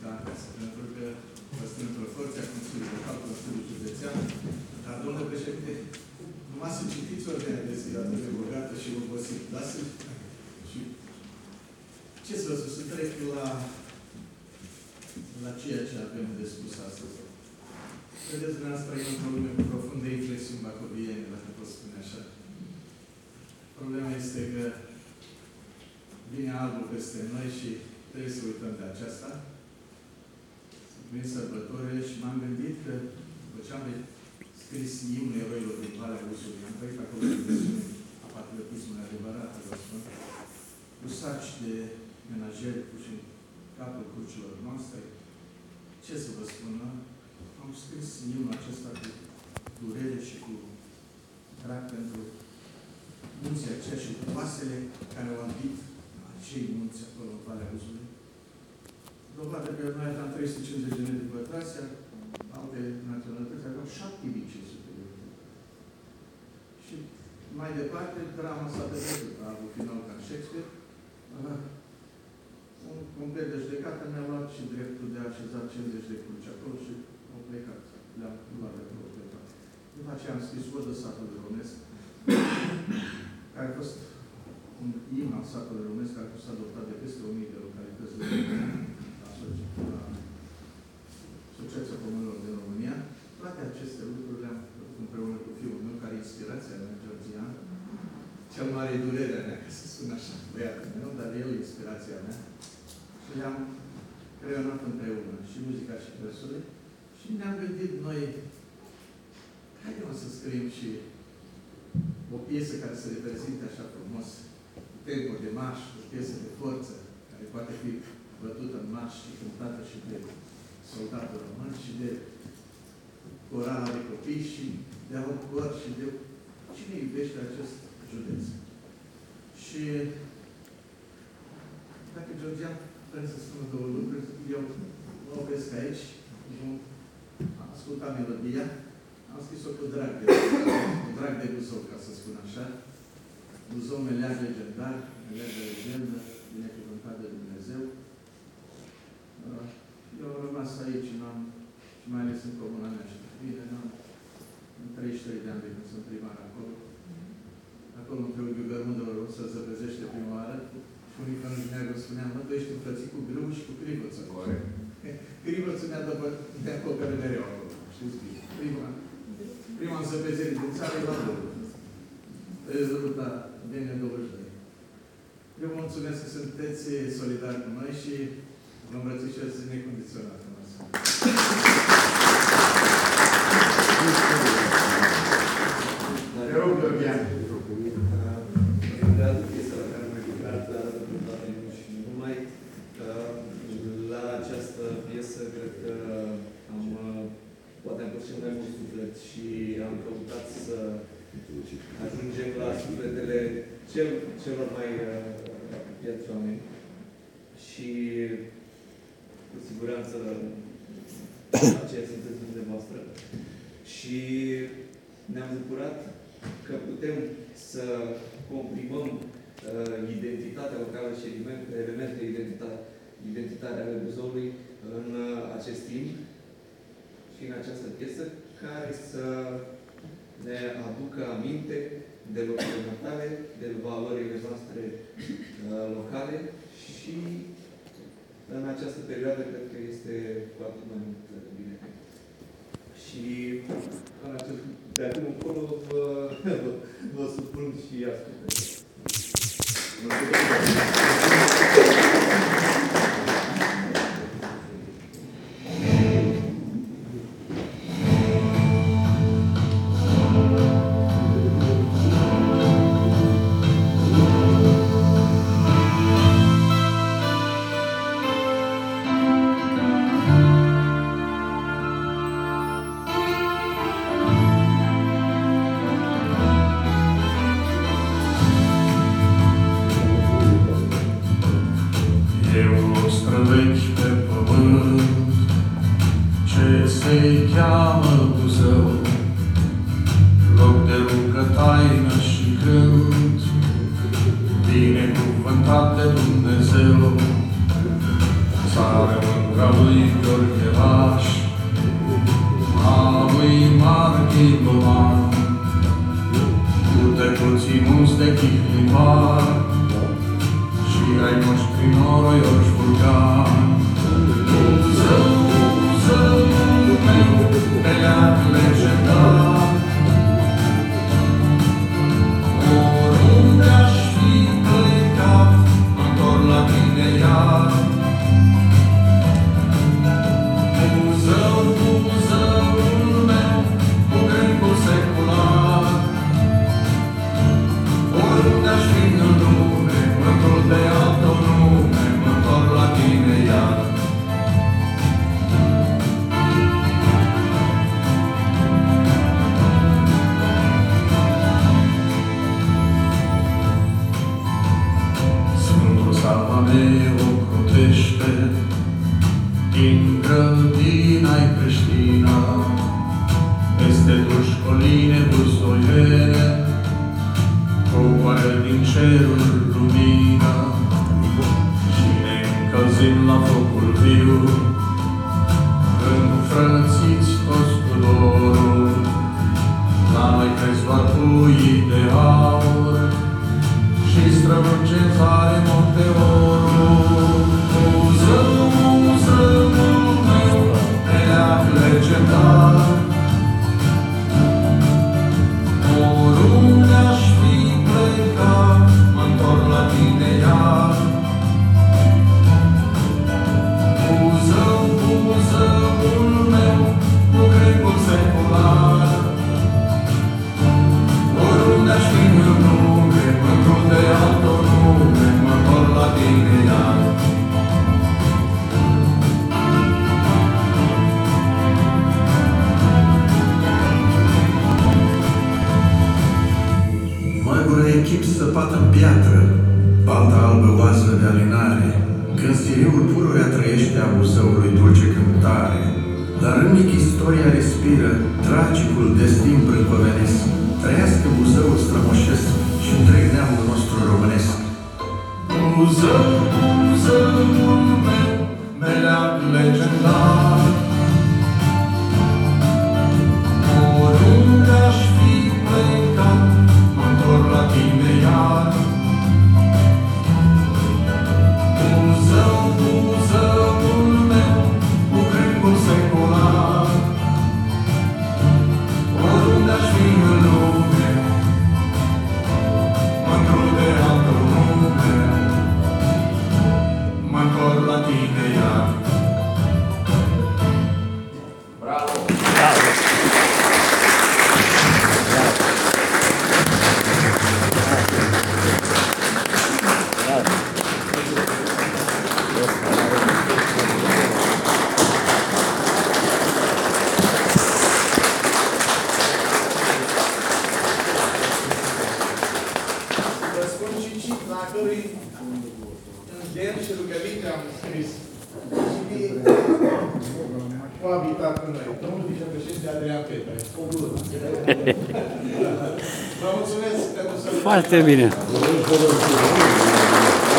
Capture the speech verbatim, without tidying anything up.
muzica, pentru că vă sunt într-o forță a Consiliului Local, Consiliul Județean, dar, domnule președinte, numai să citiți ordinea de zi atât de bogată și obosit. Lasă și ce să vă spun, să trec la, la ceea ce avem de spus astăzi. Vedeți, dumneavoastră, e într-o lume cu profunde inflexiuni bacoviene, dacă pot spune așa. Problema este că vine albul peste noi și trebuie să uităm de aceasta. Vin sărbătorile și m-am gândit că după ce am scris imnul eroilor din Valea Usului, am trăit acolo de versiune a patriotismului adevărat, vă spun, cu saci de menajeri puși în capul crucilor noastre. Ce să vă spun, nu? Am scris imnul acesta cu durere și cu drag pentru munții aceia și cu pasele care au ambit acei munți acolo în Valea Usului. Dovadă că noi aveam trei sute cincizeci de metri pătrați, alte naționalități aveau șapte mii cinci sute de metri. Și mai departe, drama s-a petrecut, a avut final ca Shakespeare. Un complet de judecată mi-a luat și dreptul de a așeza cincizeci de cruci acolo și au plecat. Le-am luat de acolo plecat. După aceea am scris Odă satului romesc, care a fost un imn al satului romesc, care a fost adoptat de peste o mie de localități de la Asociația Comunilor din România. Toate aceste lucruri le-am făcut împreună cu fiul meu, care e inspirația mea, Georgian. Cel mare e durerea mea, ca să spun așa, băiatul meu, dar el e inspirația mea. Și le-am creionat împreună, și muzica și versurile. Și ne-am gândit noi, haide-mă să scriem și o piesă care să reprezinte așa frumos tempo de marș, o piesă de forță, care poate fi bătută în marș și cântată și de soldatul român și de corala de copii și de alt cor și de cine iubește acest județ. Și dacă Georgian trebuie să spună două lucruri, eu mă opresc aici, am ascultat melodia, am scris-o cu drag de cu drag de Buzău, ca să spun așa. Buzău meleag legendar, meleag de legendă, binecuvântat de Dumnezeu. Eu am rămas aici, n-am, și mai ales în comuna mea și bine, n-am în treizeci și trei de ani de când sunt primar acolo. Acolo în Tăughiu Gărmândălor o să zăpezește prima oară. Și unii fănăși neagă spuneam, mă, tu ești înfrățit cu grâu și cu crivăță. Crivăță ne-a de acopere mereu acolo. Știți bine. Prima, prima însăpezire din țară e la două. Rezoluta D N douăzeci și doi. Eu mulțumesc că sunteți solidari cu noi și vă îmbrățișez necondiționat. Te rog, Georgian. Readu piesa la care am mai lucrat și nu numai. La această piesă, cred că am, poate am pus cel mai mult suflet și am căutat să ajungem la sufletele cel, celor mai vieți oameni. Și cu siguranță aceea sunteți dumneavoastră. Și ne-am bucurat că putem să comprimăm uh, identitatea locală și elemente, elemente identitare ale Buzăului în uh, acest timp și în această piesă, care să ne aducă aminte de locurile natale, de valorile noastre uh, locale și în această perioadă cred că este cu atât mai mult bine. Și de acum încolo vă, vă, vă supun și ascultări. Binecuvântat de Dumnezeu, țară Soacra lui Gheorghe Vaș, mama lui Marchi Loman, cu tecuții mulți de Chihlivar și ai noștri noroioși vulgari. Buzău, buzău meu, beleac legendar, oriunde aș fi plecat, mă întorc la tine iar. Buzău, buzăul meu, cu gândul secular, oriunde aș fi în lume, mândrul de altă nume, mă întorc la tine iar. Sfântul Sava mea ocrotește din grădina-i creștină, peste duși coline busoiene, coboară din cerul lumină și ne încălzim la focul viu, înfrățiți toți cu dorul, la noi cresc doar puii de aur și străvâncezare Monteorul. Buzău, buzăul meu, beleac legendar, oriunde aș fi plecat, mă întorc la tine iar. Buzău, buzăul meu, cu gândul secular, oriunde aș fi în lume, mândrul de altă nume, mă întorc la tine iar. Măgură echip săpat în piatră, balta albă oasă de alinare, când siriul pururea trăiește a Buzăului dulce cântare. La râmnic istoria respiră, tragicul destin brâncovenesc. Trăiască Buzăul strămoșesc și întreg neamul nostru românesc. Buzău, buzăul meu, beleac legendar, oriunde aș fi plecat, mă întorc la tine iar. Buzău, buzăul meu, cu gândul secular, oriunde aș fi în lume, mândrul de altă nume, mă întorc la tine iar. Bravo! Vă spun și cifra a cărui îndemn și rugăminte am scris. Și coabitat cu noi. Domnul vicepreședinte Adrian Petre. Vă mulțumesc pentru să... Foarte bine.